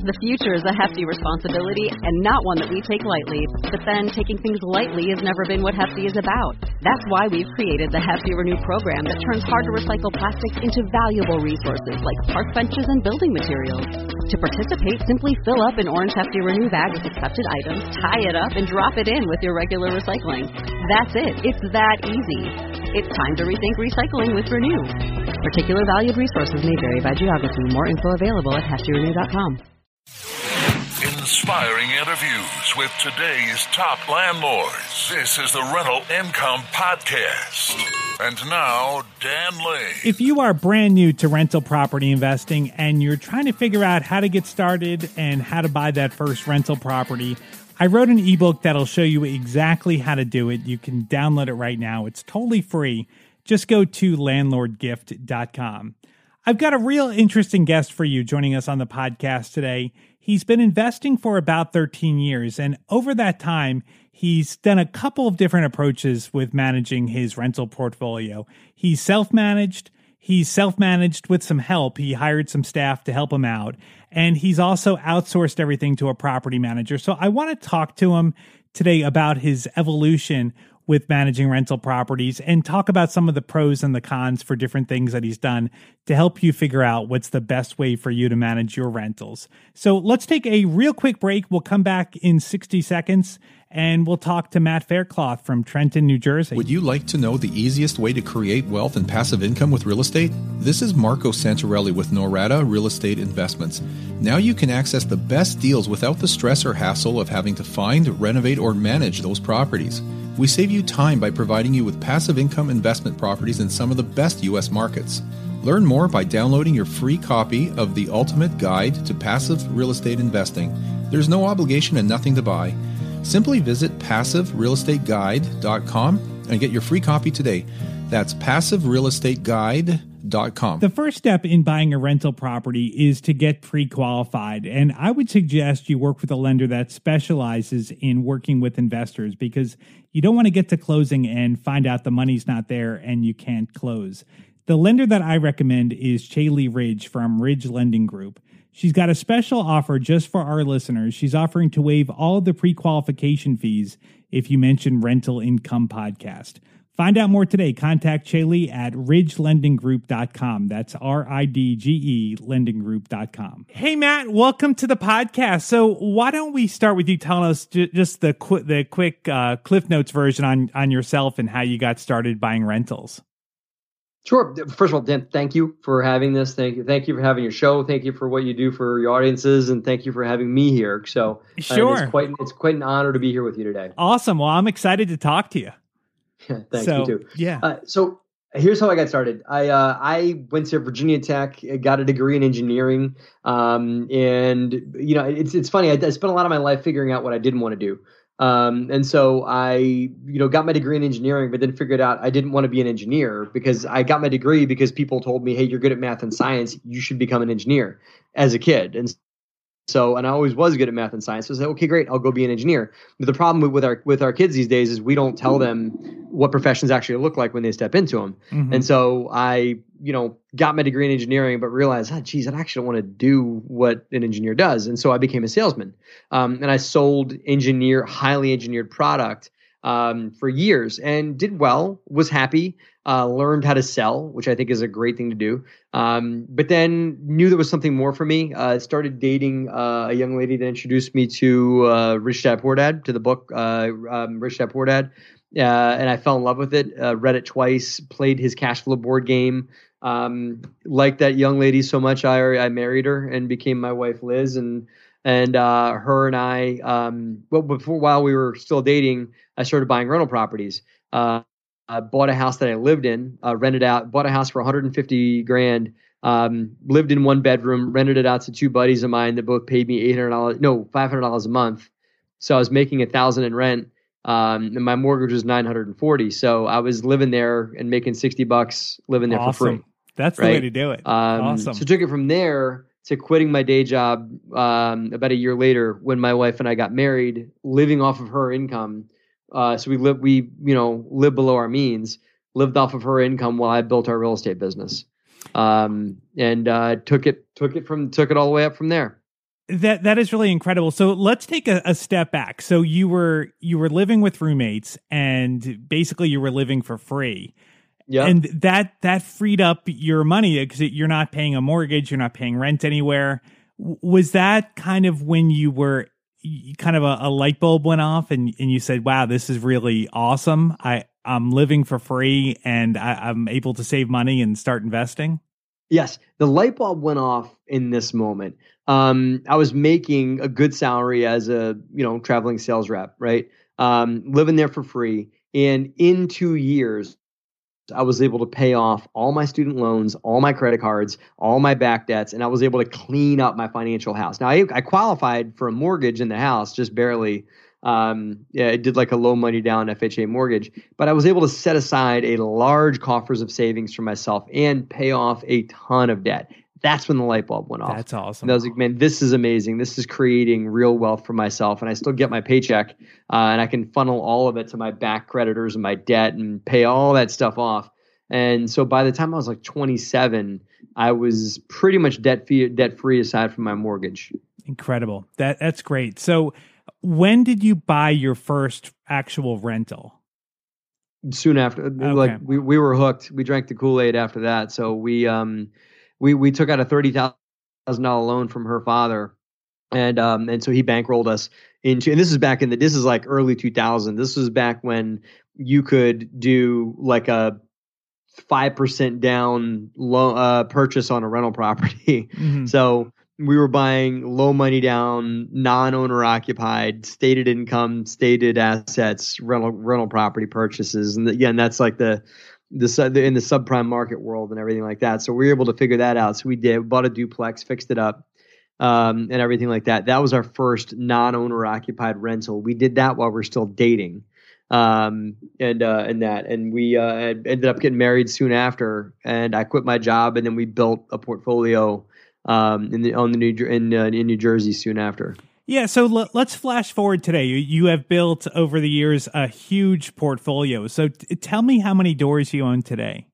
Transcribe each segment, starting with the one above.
The future is a hefty responsibility and not one that we take lightly. But then taking things lightly has never been what Hefty is about. That's why we've created the Hefty Renew program that turns hard-to-recycle plastics into valuable resources like park benches and building materials. To participate, simply fill up an orange Hefty Renew bag with accepted items, tie it up, and drop it in with your regular recycling. That's it. It's that easy. It's time to rethink recycling with Renew. Particular valued resources may vary by geography. More info available at heftyrenew.com. Inspiring interviews with today's top landlords. This is the Rental Income Podcast. And now, Dan Lane. If you are brand new to rental property investing and you're trying to figure out how to get started and how to buy that first rental property, I wrote an ebook that'll show you exactly how to do it. You can download it right now. It's totally free. Just go to landlordgift.com. I've got a real interesting guest for you joining us on the podcast today. He's been investing for about 13 years, and over that time, he's done a couple of different approaches with managing his rental portfolio. He's self-managed with some help. He hired some staff to help him out, and he's also outsourced everything to a property manager. So I want to talk to him today about his evolution with managing rental properties and talk about some of the pros and the cons for different things that he's done to help you figure out what's the best way for you to manage your rentals. So let's take a real quick break. We'll come back in 60 seconds and we'll talk to Matt Faircloth from Trenton, New Jersey. Would you like to know the easiest way to create wealth and passive income with real estate? This is Marco Santarelli with Norada Real Estate Investments. Now you can access the best deals without the stress or hassle of having to find, renovate, or manage those properties. We save you time by providing you with passive income investment properties in some of the best U.S. markets. Learn more by downloading your free copy of The Ultimate Guide to Passive Real Estate Investing. There's no obligation and nothing to buy. Simply visit passiverealestateguide.com and get your free copy today. That's passiverealestateguide.com. The first step in buying a rental property is to get pre-qualified. And I would suggest you work with a lender that specializes in working with investors because you don't want to get to closing and find out the money's not there and you can't close. The lender that I recommend is Chaley Ridge from Ridge Lending Group. She's got a special offer just for our listeners. She's offering to waive all of the pre-qualification fees if you mention Rental Income Podcast. Find out more today. Contact Chaley at ridgelendinggroup.com. That's RIDGE lendinggroup.com. Hey, Matt, welcome to the podcast. So why don't we start with you telling us just the quick Cliff Notes version on yourself and how you got started buying rentals? Sure. First of all, Dan, thank you for having this. Thank you for having your show. Thank you for what you do for your audiences, and thank you for having me here. So sure, it's quite an honor to be here with you today. Awesome. Well, I'm excited to talk to you. Thanks. Me too. Yeah. So here's how I got started. I went to Virginia Tech, got a degree in engineering, and it's funny. I spent a lot of my life figuring out what I didn't want to do. And so I, got my degree in engineering, but then figured out I didn't want to be an engineer because I got my degree because people told me, hey, you're good at math and science. You should become an engineer as a kid. And I always was good at math and science. So I said, okay, great. I'll go be an engineer. But the problem with our kids these days is we don't tell them what professions actually look like when they step into them. Mm-hmm. And so I, got my degree in engineering, but realized, I actually don't want to do what an engineer does. And so I became a salesman. And I sold highly engineered product for years and did well, was happy, learned how to sell, which I think is a great thing to do. But then knew there was something more for me. Started dating a young lady that introduced me to Rich Dad Poor Dad, to the book Rich Dad Poor Dad. And I fell in love with it, read it twice, played his cash flow board game. Liked that young lady so much, I married her and became my wife, Liz. And her and I, while we were still dating, I started buying rental properties. I bought a house that I lived in, rented out, bought a house for $150,000, lived in one bedroom, rented it out to two buddies of mine that both paid me $500 a month. So I was making $1,000 in rent. And my mortgage was $940. So I was living there and making $60 living there for free. That's the way to do it. Awesome. So took it from there to quitting my day job about a year later when my wife and I got married, living off of her income. So we lived below our means, lived off of her income while I built our real estate business. And took it all the way up from there. That is really incredible. So let's take a step back. So you were living with roommates, and basically you were living for free. Yeah. And that freed up your money because you're not paying a mortgage, you're not paying rent anywhere. Was that kind of when you were kind of a light bulb went off and you said, wow, this is really awesome. I'm living for free and I'm able to save money and start investing? Yes, the light bulb went off in this moment. I was making a good salary as a traveling sales rep, right? Living there for free, and in 2 years, I was able to pay off all my student loans, all my credit cards, all my back debts, and I was able to clean up my financial house. Now, I qualified for a mortgage in the house, just barely. I did like a low money down FHA mortgage, but I was able to set aside a large coffers of savings for myself and pay off a ton of debt. That's when the light bulb went off. That's awesome. And I was like, man, this is amazing. This is creating real wealth for myself. And I still get my paycheck and I can funnel all of it to my back creditors and my debt and pay all that stuff off. And so by the time I was like 27, I was pretty much debt free aside from my mortgage. Incredible. That's great. So when did you buy your first actual rental? Soon after. Okay. Like we were hooked. We drank the Kool-Aid after that. So we took out a $30,000 loan from her father, and so he bankrolled us into. And this is like early 2000. This was back when you could do like a 5% down loan purchase on a rental property. Mm-hmm. So we were buying low money down, non-owner occupied, stated income, stated assets, rental property purchases, and again, that's like in the subprime market world and everything like that. So we were able to figure that out. So we bought a duplex, fixed it up, and everything like that. That was our first non-owner occupied rental. We did that while we're still dating, and we ended up getting married soon after. And I quit my job, and then we built a portfolio in New Jersey soon after. Yeah, so let's flash forward today. You have built over the years a huge portfolio. So tell me how many doors you own today.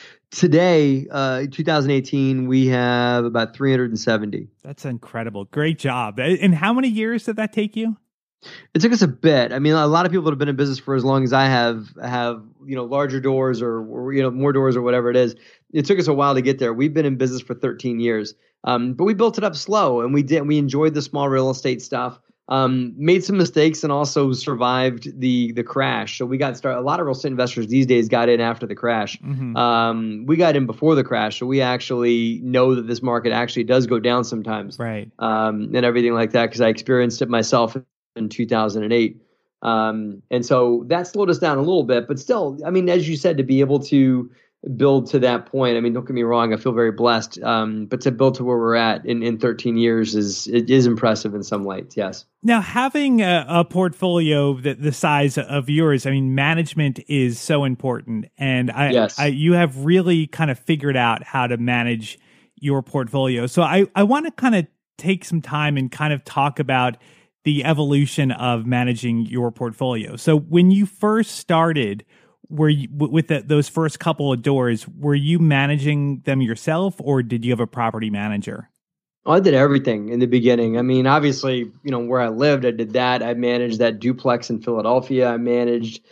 Today, 2018, we have about 370. That's incredible. Great job. And how many years did that take you? It took us a bit. I mean, a lot of people that have been in business for as long as I have larger doors or more doors or whatever it is. It took us a while to get there. We've been in business for 13 years. But we built it up slow, and we enjoyed the small real estate stuff, made some mistakes, and also survived the crash. So we got started. A lot of real estate investors these days got in after the crash. Mm-hmm. We got in before the crash, so we actually know that this market actually does go down sometimes, right? And everything like that, because I experienced it myself in 2008. And so that slowed us down a little bit, but still, I mean, as you said, to be able to build to that point. I mean, don't get me wrong, I feel very blessed. But to build to where we're at in 13 years is impressive in some lights, yes. Now, having a portfolio the size of yours, I mean, management is so important. And you have really kind of figured out how to manage your portfolio. So I want to kind of take some time and kind of talk about the evolution of managing your portfolio. So when you first started, were you, with those first couple of doors, were you managing them yourself, or did you have a property manager? I did everything in the beginning. I mean, obviously, where I lived, I did that. I managed that duplex in Philadelphia. I managed,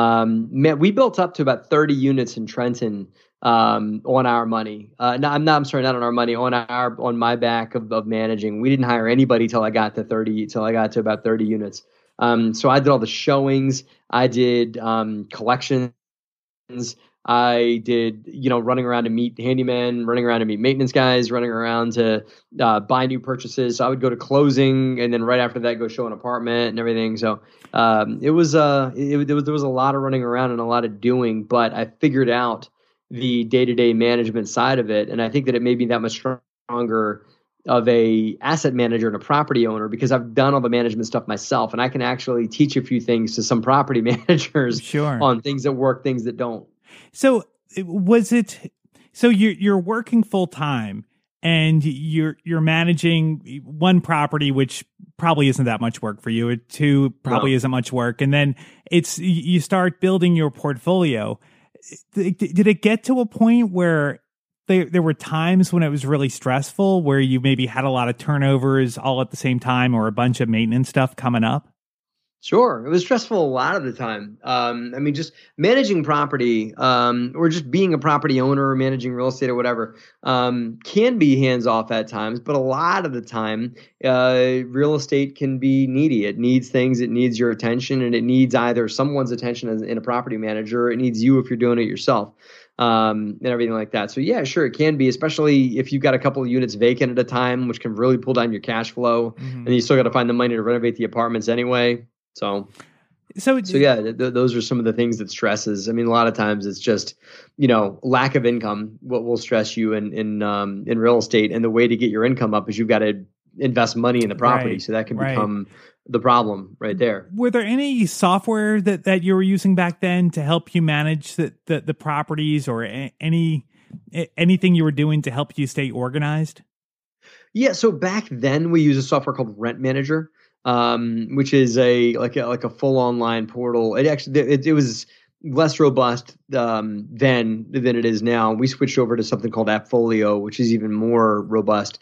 we built up to about 30 units in Trenton on our money. Not on our money, on my back of managing. We didn't hire anybody till I got to about 30 units. So I did all the showings. I did collections. I did, running around to meet handymen, running around to meet maintenance guys, running around to buy new purchases. So I would go to closing, and then right after that, go show an apartment and everything. So there was a lot of running around and a lot of doing, but I figured out the day-to-day management side of it, and I think that it made me that much stronger of a asset manager and a property owner, because I've done all the management stuff myself, and I can actually teach a few things to some property managers on things that work, things that don't. So you're working full time and you're managing one property, which probably isn't that much work for you. Two probably isn't much work. And then you start building your portfolio. Did it get to a point where there were times when it was really stressful where you maybe had a lot of turnovers all at the same time or a bunch of maintenance stuff coming up? Sure. It was stressful a lot of the time. Just managing property, or just being a property owner or managing real estate or whatever, can be hands off at times, but a lot of the time, real estate can be needy. It needs things, it needs your attention, and it needs either someone's attention as in a property manager, or it needs you if you're doing it yourself. And everything like that. So yeah, sure, it can be, especially if you've got a couple of units vacant at a time, which can really pull down your cash flow, and you still got to find the money to renovate the apartments anyway. So yeah, those are some of the things that stresses. I mean, a lot of times it's just, lack of income. What will stress you in real estate, and the way to get your income up is you've got to invest money in the property. Right, so that can become the problem right there. Were there any software that you were using back then to help you manage the properties, or anything you were doing to help you stay organized? Yeah. So back then we used a software called Rent Manager. Which is a full online portal. It was less robust than it is now. We switched over to something called AppFolio, which is even more robust.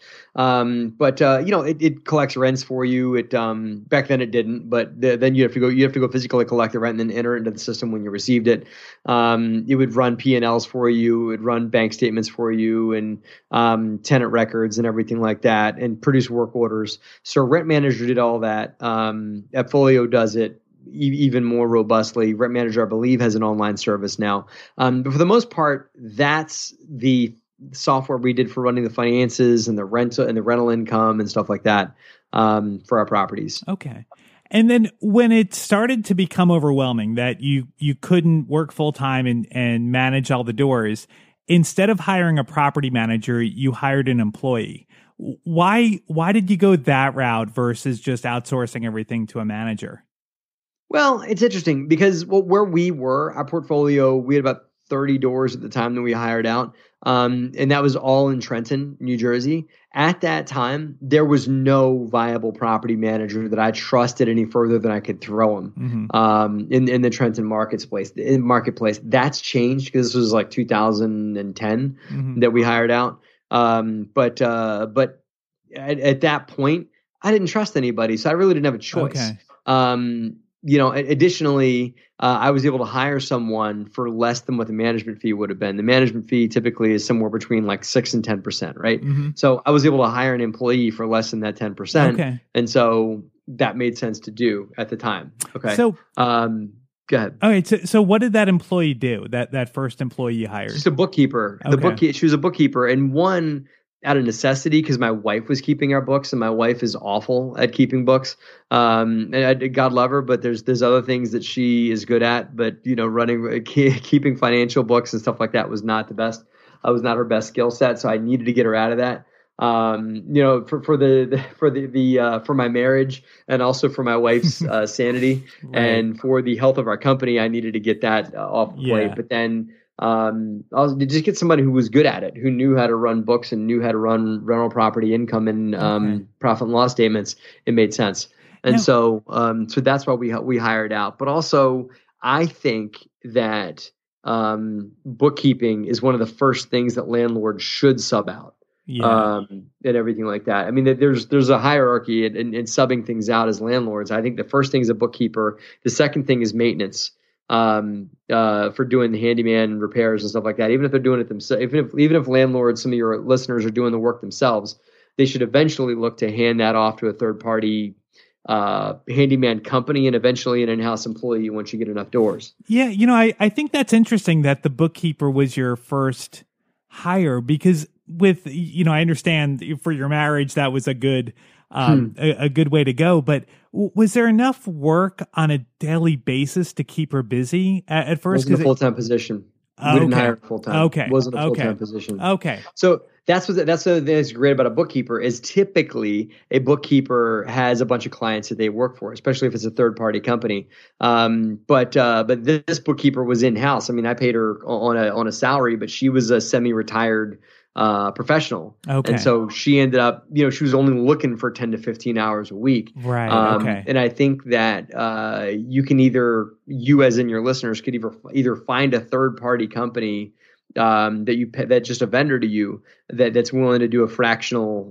It collects rents for you. It back then it didn't, but then you have to go physically collect the rent and then enter it into the system when you received it. It would run P&Ls for you. It would run bank statements for you, and tenant records and everything like that, and produce work orders. So Rent Manager did all that. AppFolio does it even more robustly. Rent Manager, I believe, has an online service now. But for the most part, that's the software we did for running the finances and the rental income and stuff like that, for our properties. Okay. And then when it started to become overwhelming that you couldn't work full time and manage all the doors, instead of hiring a property manager, you hired an employee. Why did you go that route versus just outsourcing everything to a manager? Well, it's interesting because where we were, our portfolio, we had about 30 doors at the time that we hired out. And that was all in Trenton, New Jersey. At that time, there was no viable property manager that I trusted any further than I could throw them in the Trenton marketplace. That's changed because this was like 2010 that we hired out. But at that point, I didn't trust anybody, so I really didn't have a choice. Okay. Additionally, I was able to hire someone for less than what the management fee would have been. The management fee typically is somewhere between like 6 and 10%, right? So I was able to hire an employee for less than that 10%. Okay. And so that made sense to do at the time. Okay. So, go ahead. Okay. So what did that employee do? That first employee you hired? Just a bookkeeper. Okay. She was a bookkeeper, and one out of necessity because my wife was keeping our books, and my wife is awful at keeping books. And God love her, but there's other things that she is good at. But keeping financial books and stuff like that was not the best. Was not her best skill set, so I needed to get her out of that. For my marriage and also for my wife's sanity, right, and for the health of our company, I needed to get that off the plate. But then I'll just get somebody who was good at it, who knew how to run books and knew how to run rental property income and profit and loss statements. It made sense. And so that's why we hired out. But also, I think that bookkeeping is one of the first things that landlords should sub out. And everything like that. I mean, there's a hierarchy in subbing things out as landlords. I think the first thing is a bookkeeper. The second thing is maintenance. For doing the handyman repairs and stuff like that. Even if they're doing it themselves, even if landlords, some of your listeners, are doing the work themselves, they should eventually look to hand that off to a third party handyman company, and eventually an in-house employee once you get enough doors. Yeah, I think that's interesting that the bookkeeper was your first hire, because with I understand for your marriage that was a good way to go, but was there enough work on a daily basis to keep her busy at first? It wasn't a full-time position. We didn't hire her full-time. Okay. It wasn't a full-time position. Okay. So that's what's great about a bookkeeper is typically a bookkeeper has a bunch of clients that they work for, especially if it's a third-party company. But this bookkeeper was in-house. I mean, I paid her on a salary, but she was a semi-retired professional. Okay. And so she ended up, she was only looking for 10 to 15 hours a week. Right. Okay. And I think that you can you as in your listeners could either find a third party company that you pay, that just a vendor to you that's willing to do a fractional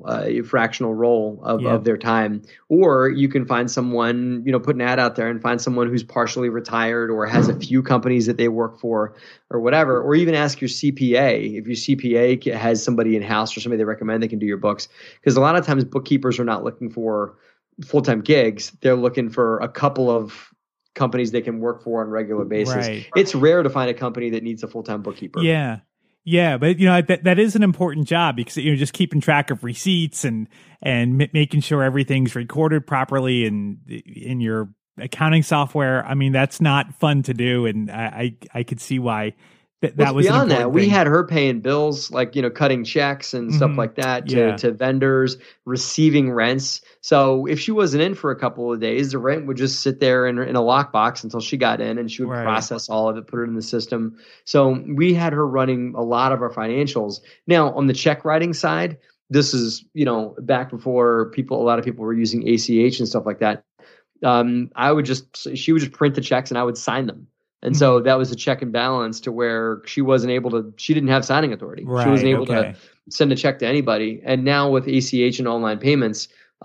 role of their time. Or you can find someone, put an ad out there and find someone who's partially retired or has a few companies that they work for or whatever. Or even ask your CPA if your CPA has somebody in house or somebody they recommend they can do your books. Because a lot of times bookkeepers are not looking for full-time gigs. They're looking for a couple of companies they can work for on a regular basis. Right. It's rare to find a company that needs a full-time bookkeeper. Yeah. Yeah. But that is an important job because, just keeping track of receipts and making sure everything's recorded properly in your accounting software. I mean, that's not fun to do. And I could see why that was beyond that. We thing. had her paying bills, like, cutting checks and stuff like that to vendors, receiving rents. So if she wasn't in for a couple of days, the rent would just sit there in a lockbox until she got in, and she would process all of it, put it in the system. So we had her running a lot of our financials. Now on the check writing side, this is, back before a lot of people were using ACH and stuff like that. She would just print the checks and I would sign them. And so that was a check and balance to where she didn't have signing authority. Right, she wasn't able to send a check to anybody. And now with ACH and online payments,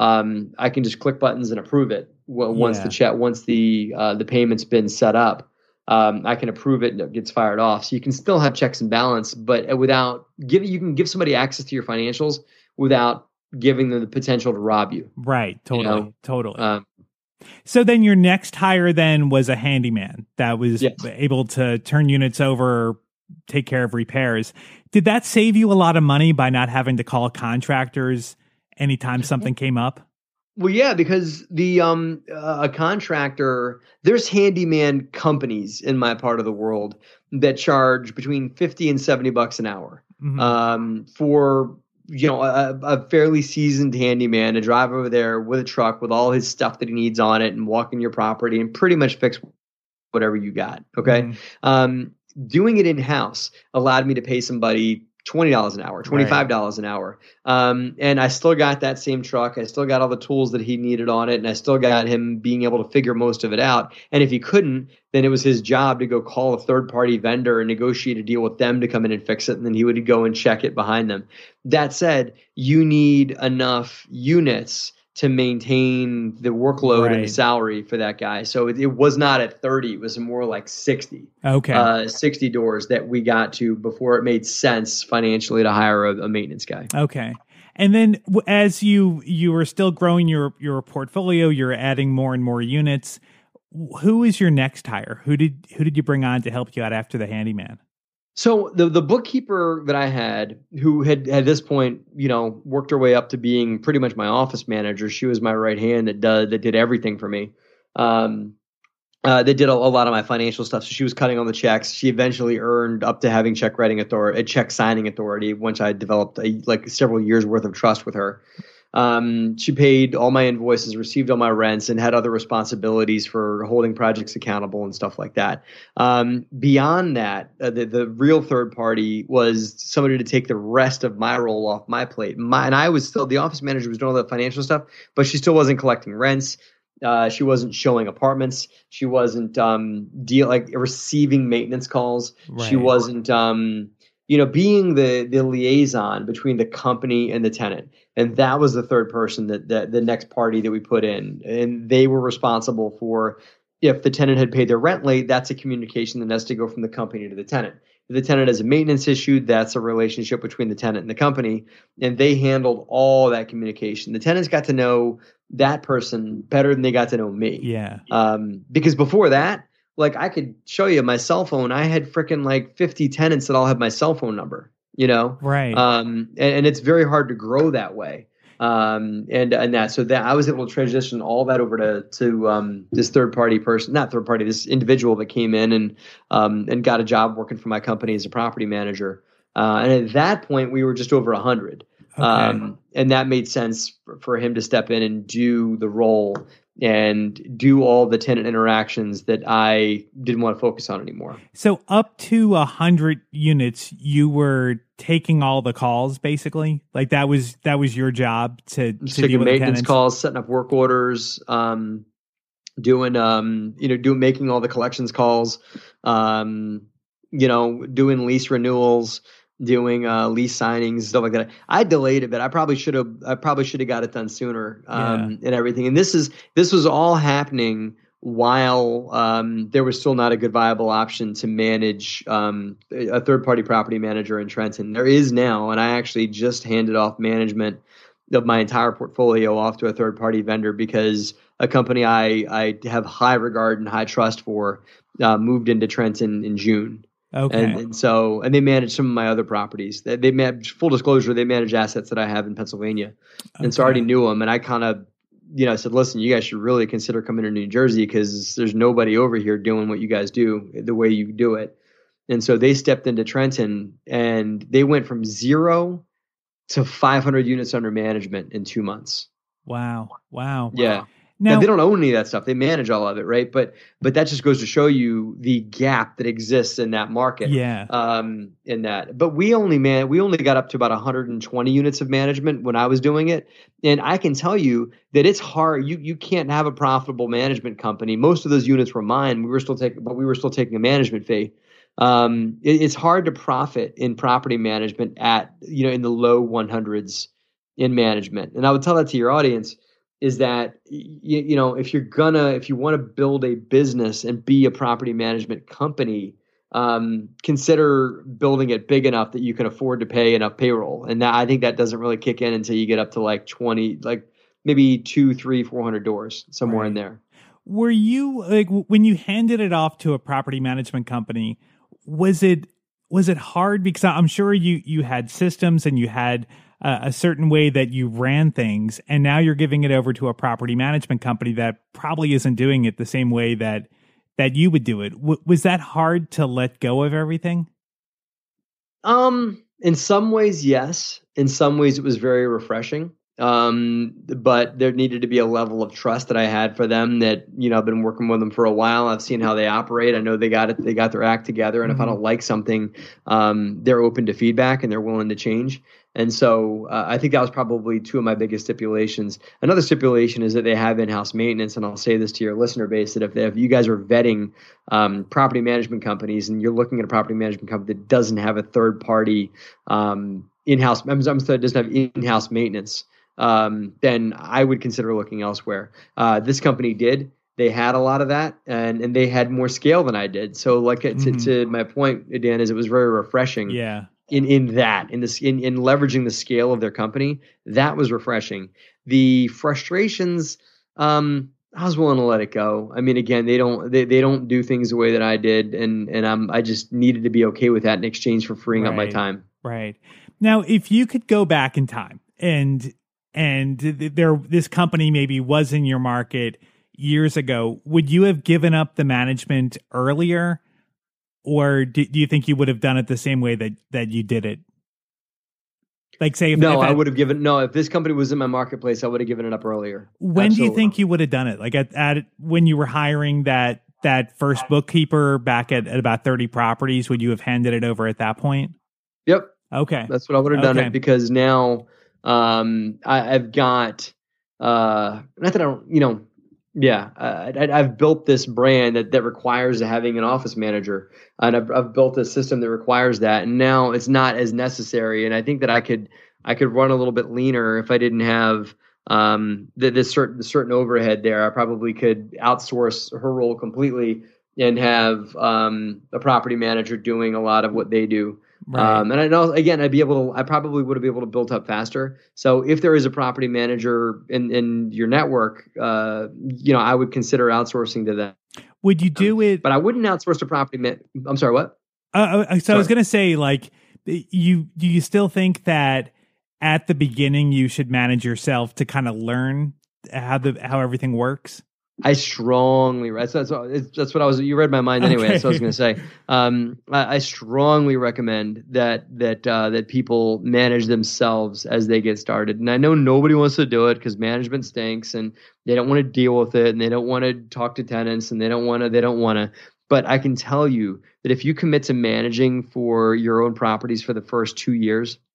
I can just click buttons and approve it. Once the payment's been set up, I can approve it and it gets fired off. So you can still have checks and balance, but you can give somebody access to your financials without giving them the potential to rob you. Right. Totally. Totally. So then your next hire then was a handyman that was able to turn units over, take care of repairs. Did that save you a lot of money by not having to call contractors anytime something came up? Well, yeah, because a contractor, there's handyman companies in my part of the world that charge between $50 and $70 an hour for a fairly seasoned handyman to drive over there with a truck with all his stuff that he needs on it and walk in your property and pretty much fix whatever you got. Okay. Doing it in-house allowed me to pay somebody $20 an hour, $25 an hour. And I still got that same truck. I still got all the tools that he needed on it. And I still got him being able to figure most of it out. And if he couldn't, then it was his job to go call a third-party vendor and negotiate a deal with them to come in and fix it. And then he would go and check it behind them. That said, you need enough units to maintain the workload and the salary for that guy. So it was not at 30. It was more like 60. Okay. 60 doors that we got to before it made sense financially to hire a maintenance guy. Okay. And then as you were still growing your portfolio, you're adding more and more units. Who is your next hire? Who did you bring on to help you out after the handyman? So the bookkeeper that I had, who had at this point, worked her way up to being pretty much my office manager. She was my right hand that did everything for me. They did a lot of my financial stuff. So she was cutting all the checks. She eventually earned up to having check signing authority once I developed several years worth of trust with her. She paid all my invoices, received all my rents, and had other responsibilities for holding projects accountable and stuff like that. Beyond that, the real third party was somebody to take the rest of my role off my plate. And I was still, the office manager was doing all the financial stuff, but she still wasn't collecting rents. She wasn't showing apartments. She wasn't receiving maintenance calls. Right. She wasn't being the liaison between the company and the tenant. And that was the third person that the next party that we put in. And they were responsible for, if the tenant had paid their rent late, that's a communication that has to go from the company to the tenant. If the tenant has a maintenance issue, that's a relationship between the tenant and the company. And they handled all that communication. The tenants got to know that person better than they got to know me. Yeah. Because before that, I could show you my cell phone. I had freaking 50 tenants that all have my cell phone number, Right. And it's very hard to grow that way. So I was able to transition all that over to this this individual that came in and got a job working for my company as a property manager. And at that point we were just over 100. Okay. And that made sense for him to step in and do the role and do all the tenant interactions that I didn't want to focus on anymore. So up to 100 units, you were taking all the calls, basically? That was your job to deal with maintenance calls, setting up work orders, making all the collections calls, doing lease renewals, doing lease signings, stuff like that. I delayed it, but I probably should have got it done sooner, and everything. And this was all happening while there was still not a good viable option to manage a third-party property manager in Trenton. There is now, and I actually just handed off management of my entire portfolio off to a third-party vendor because a company I have high regard and high trust for moved into Trenton in June. Okay. And they manage some of my other properties. They manage, full disclosure, they manage assets that I have in Pennsylvania. And so I already knew them. And I kind of, said, listen, you guys should really consider coming to New Jersey because there's nobody over here doing what you guys do the way you do it. And so they stepped into Trenton and they went from 0 to 500 units under management in 2 months. Wow. Yeah. Now they don't own any of that stuff. They manage all of it, right? But that just goes to show you the gap that exists in that market. Yeah. In that, but we only got up to about 120 units of management when I was doing it, and I can tell you that it's hard. You can't have a profitable management company. Most of those units were mine. We were still taking a management fee. It's hard to profit in property management at in the low 100s in management, and I would tell that to your audience. Is that, if you want to build a business and be a property management company, consider building it big enough that you can afford to pay enough payroll. And I think that doesn't really kick in until you get up to like 20, like maybe 200, 300, 400 doors somewhere in there. Were you when you handed it off to a property management company, was it hard? Because I'm sure you had systems and you had a certain way that you ran things, and now you're giving it over to a property management company that probably isn't doing it the same way that you would do it. Was that hard to let go of everything? In some ways, yes. In some ways, it was very refreshing. But there needed to be a level of trust that I had for them that, I've been working with them for a while. I've seen how they operate. I know they got their act together. And if I don't like something, they're open to feedback and they're willing to change. And so I think that was probably two of my biggest stipulations. Another stipulation is that they have in-house maintenance. And I'll say this to your listener base, that if you guys are vetting property management companies and you're looking at a property management company that doesn't have a third party in-house, doesn't have in-house maintenance, then I would consider looking elsewhere. This company did. They had a lot of that, and they had more scale than I did. So, to my point, Dan, is it was very refreshing. Yeah. In leveraging the scale of their company, that was refreshing. The frustrations, I was willing to let it go. I mean, again, they don't do things the way that I did, and I just needed to be okay with that in exchange for freeing up my time. Right. Now, if you could go back in time and this company maybe was in your market years ago, would you have given up the management earlier, or do you think you would have done it the same way that you did it? Like, say, if this company was in my marketplace, I would have given it up earlier. When do you think you would have done it? Like at when you were hiring that first bookkeeper back at about 30 properties, would you have handed it over at that point? Yep. Okay. That's what I would have done it, because now I've got, not that I don't, I've built this brand that requires having an office manager, and I've built a system that requires that, and now it's not as necessary. And I think that I could run a little bit leaner if I didn't have this certain overhead there. I probably could outsource her role completely and have a property manager doing a lot of what they do. Right. And I know, again, I probably would have been able to build up faster. So if there is a property manager in your network, I would consider outsourcing to them. Would you do it? But I wouldn't outsource to property I'm sorry, what? I was going to say, like, do you still think that at the beginning you should manage yourself to kind of learn how everything works? I strongly, that's what I was. You read my mind anyway. Okay. That's what I was going to say. I strongly recommend that people manage themselves as they get started. And I know nobody wants to do it because management stinks, and they don't want to deal with it, and they don't want to talk to tenants, and they don't want to. But I can tell you that if you commit to managing for your own properties for the first 2 years,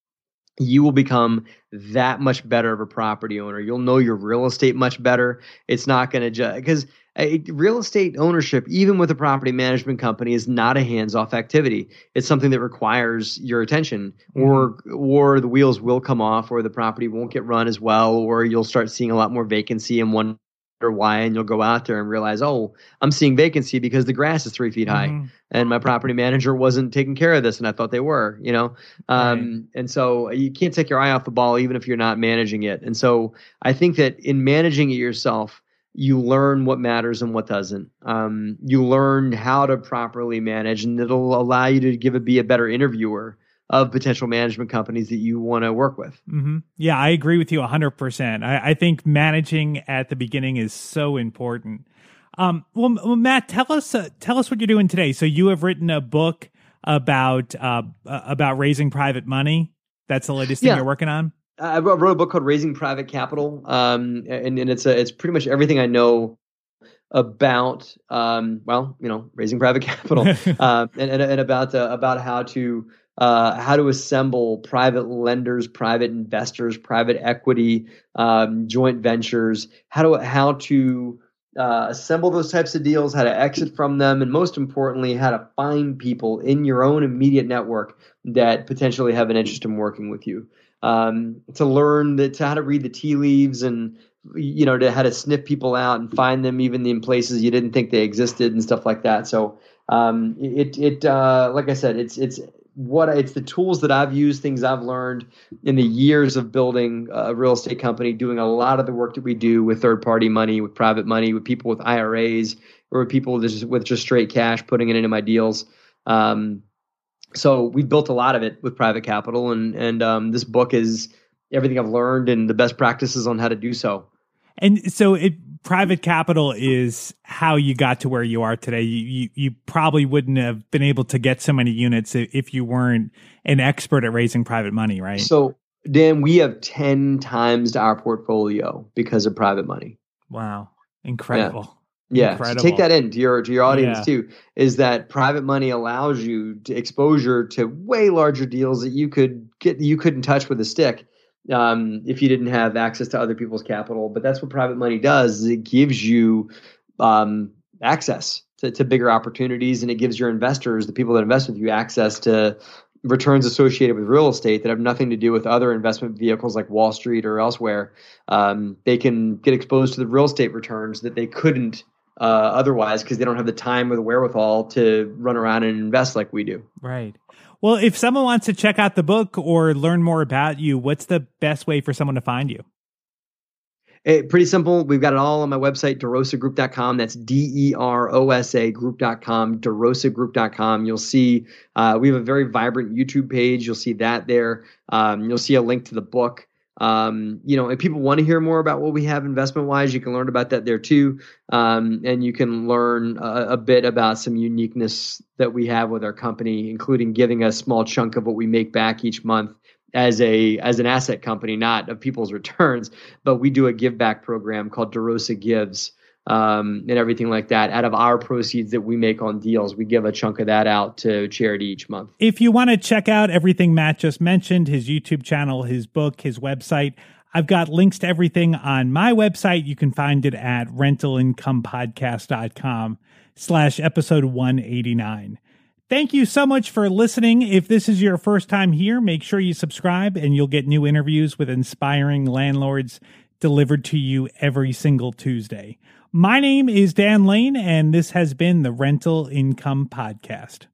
you will become that much better of a property owner. You'll know your real estate much better. It's not going to because real estate ownership, even with a property management company, is not a hands-off activity. It's something that requires your attention, or the wheels will come off, or the property won't get run as well, or you'll start seeing a lot more vacancy and wonder why, and you'll go out there and realize, oh, I'm seeing vacancy because the grass is 3 feet high and my property manager wasn't taking care of this and I thought they were, And so you can't take your eye off the ball even if you're not managing it. And so I think that in managing it yourself, you learn what matters and what doesn't. You learn how to properly manage, and it'll allow you to be a better interviewer of potential management companies that you want to work with. Mm-hmm. Yeah, I agree with you 100%. I think managing at the beginning is so important. Well, Matt, tell us what you're doing today. So you have written a book about raising private money. That's the latest thing you're working on? I wrote a book called Raising Private Capital, and it's pretty much everything I know about raising private capital, and about how to assemble private lenders, private investors, private equity, joint ventures, how to assemble those types of deals, how to exit from them, and most importantly, how to find people in your own immediate network that potentially have an interest in working with you. To learn how to read the tea leaves, and to how to sniff people out and find them even in places you didn't think they existed and stuff like that. So like I said, it's the tools that I've used, things I've learned in the years of building a real estate company, doing a lot of the work that we do with third-party money, with private money, with people with IRAs, or with people with just straight cash, putting it into my deals. So we built a lot of it with private capital, and this book is everything I've learned and the best practices on how to do so. And so private capital is how you got to where you are today. You probably wouldn't have been able to get so many units if you weren't an expert at raising private money, right? So, Dan, we have 10 times our portfolio because of private money. Wow. Incredible. Yeah. So take that into your audience too, is that private money allows you to exposure to way larger deals that you couldn't touch with a stick if you didn't have access to other people's capital. But that's what private money does, is it gives you access to bigger opportunities, and it gives your investors, the people that invest with you, access to returns associated with real estate that have nothing to do with other investment vehicles like Wall Street or elsewhere. They can get exposed to the real estate returns that they couldn't otherwise, because they don't have the time or the wherewithal to run around and invest like we do. Right. Well, if someone wants to check out the book or learn more about you, what's the best way for someone to find you? Pretty simple. We've got it all on my website, DeRosaGroup.com. That's DEROSA Group.com, DeRosaGroup.com. You'll see we have a very vibrant YouTube page. You'll see that there. You'll see a link to the book. If people want to hear more about what we have investment-wise, you can learn about that there too. And you can learn a bit about some uniqueness that we have with our company, including giving a small chunk of what we make back each month as an asset company, not of people's returns, but we do a give back program called DeRosa Gives, and everything like that. Out of our proceeds that we make on deals, we give a chunk of that out to charity each month. If you want to check out everything Matt just mentioned, his YouTube channel, his book, his website, I've got links to everything on my website. You can find it at rentalincomepodcast.com/episode 189. Thank you so much for listening. If this is your first time here, make sure you subscribe, and you'll get new interviews with inspiring landlords delivered to you every single Tuesday. My name is Dan Lane, and this has been the Rental Income Podcast.